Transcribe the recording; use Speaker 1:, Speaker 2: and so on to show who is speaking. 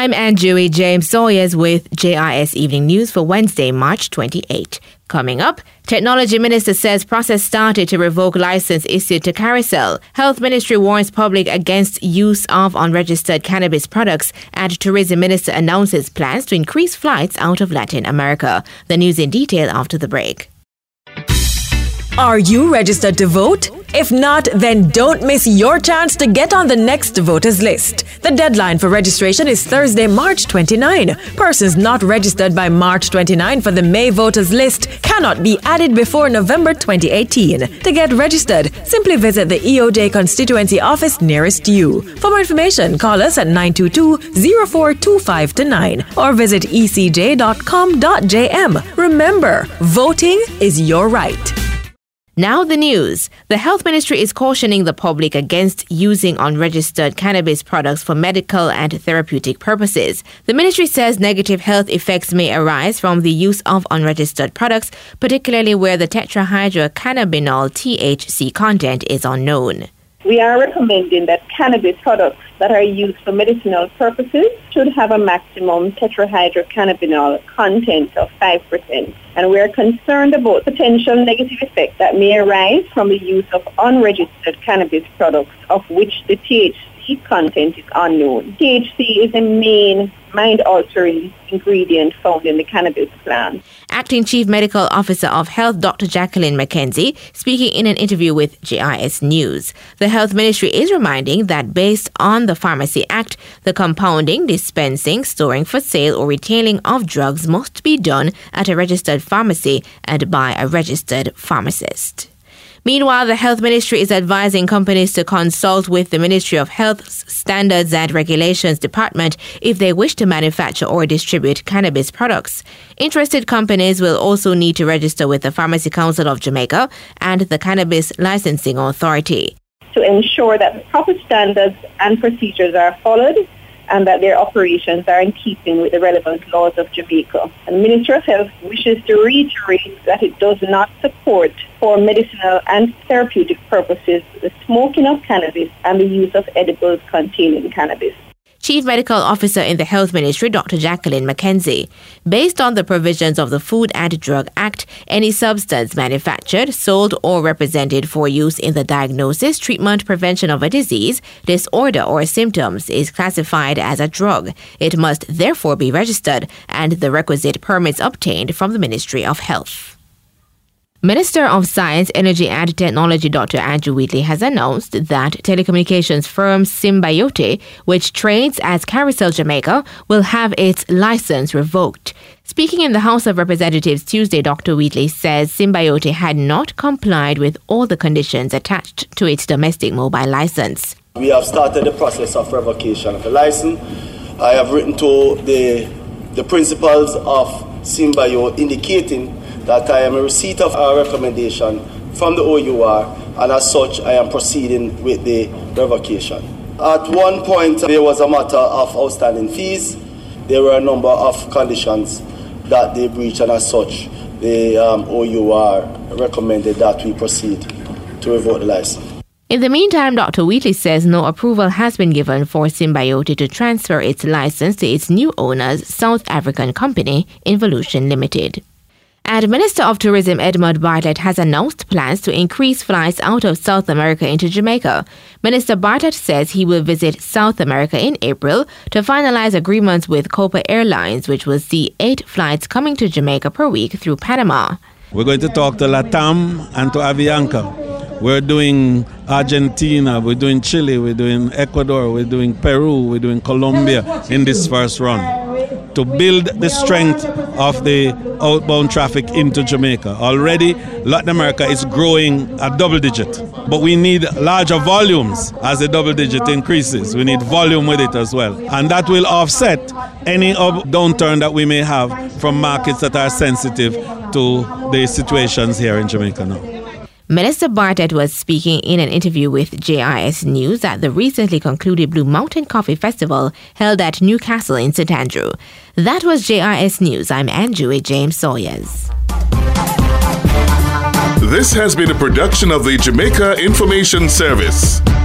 Speaker 1: I'm Anjui James Sawyers with JIS Evening News for Wednesday, March 28. Coming up, Technology Minister says process started to revoke license issued to Carousel. Health Ministry warns public against use of unregistered cannabis products, and Tourism Minister announces plans to increase flights out of Latin America. The news in detail after the break.
Speaker 2: Are you registered to vote? If not, then don't miss your chance to get on the next voters list. The deadline for registration is Thursday, March 29. Persons not registered by March 29 for the May voters list cannot be added before November 2018. To get registered, simply visit the EOJ constituency office nearest you. For more information, call us at 922-0425-9 or visit ecj.com.jm. Remember, voting is your right.
Speaker 1: Now the news. The Health Ministry is cautioning the public against using unregistered cannabis products for medical and therapeutic purposes. The ministry says negative health effects may arise from the use of unregistered products, particularly where the tetrahydrocannabinol THC content is unknown.
Speaker 3: We are recommending that cannabis products that are used for medicinal purposes should have a maximum tetrahydrocannabinol content of 5%. And we are concerned about potential negative effects that may arise from the use of unregistered cannabis products of which the THC content is unknown. THC is a main mind-altering ingredient found in the cannabis plant.
Speaker 1: Acting Chief Medical Officer of Health, Dr. Jacqueline McKenzie, speaking in an interview with JIS News. The Health Ministry is reminding that based on the Pharmacy Act, the compounding, dispensing, storing for sale or retailing of drugs must be done at a registered pharmacy and by a registered pharmacist. Meanwhile, the Health Ministry is advising companies to consult with the Ministry of Health's Standards and Regulations Department if they wish to manufacture or distribute cannabis products. Interested companies will also need to register with the Pharmacy Council of Jamaica and the Cannabis Licensing Authority
Speaker 3: to ensure that the proper standards and procedures are followed and that their operations are in keeping with the relevant laws of Jamaica. And the Ministry of Health wishes to reiterate that it does not support for medicinal and therapeutic purposes the smoking of cannabis and the use of edibles containing cannabis.
Speaker 1: Chief Medical Officer in the Health Ministry, Dr. Jacqueline McKenzie. Based on the provisions of the Food and Drug Act, any substance manufactured, sold, or represented for use in the diagnosis, treatment, prevention of a disease, disorder, or symptoms is classified as a drug. It must therefore be registered and the requisite permits obtained from the Ministry of Health. Minister of Science, Energy and Technology Dr. Andrew Wheatley has announced that telecommunications firm Symbiote, which trades as Carousel Jamaica, will have its license revoked. Speaking in the House of Representatives Tuesday, Dr. Wheatley says Symbiote had not complied with all the conditions attached to its domestic mobile license.
Speaker 4: We have started the process of revocation of the license. I have written to the principals of Symbiote indicating that I am in receipt of our recommendation from the OUR, and as such, I am proceeding with the revocation. At one point, there was a matter of outstanding fees. There were a number of conditions that they breached, and as such, the OUR recommended that we proceed to revoke the license.
Speaker 1: In the meantime, Dr. Wheatley says no approval has been given for Symbiote to transfer its license to its new owners, South African company, Involution Limited. And Minister of Tourism Edmund Bartlett has announced plans to increase flights out of South America into Jamaica. Minister Bartlett says he will visit South America in April to finalize agreements with Copa Airlines, which will see 8 flights coming to Jamaica per week through Panama.
Speaker 5: We're going to talk to LATAM and to Avianca. We're doing Argentina, we're doing Chile, we're doing Ecuador, we're doing Peru, we're doing Colombia in this first run to build the strength of the outbound traffic into Jamaica. Already, Latin America is growing at double digit, but we need larger volumes as the double digit increases. We need volume with it as well. And that will offset any downturn that we may have from markets that are sensitive to the situations here in Jamaica now.
Speaker 1: Minister Bartlett was speaking in an interview with JIS News at the recently concluded Blue Mountain Coffee Festival held at Newcastle in St. Andrew. That was JIS News. I'm Andrew James Sawyers.
Speaker 6: This has been a production of the Jamaica Information Service.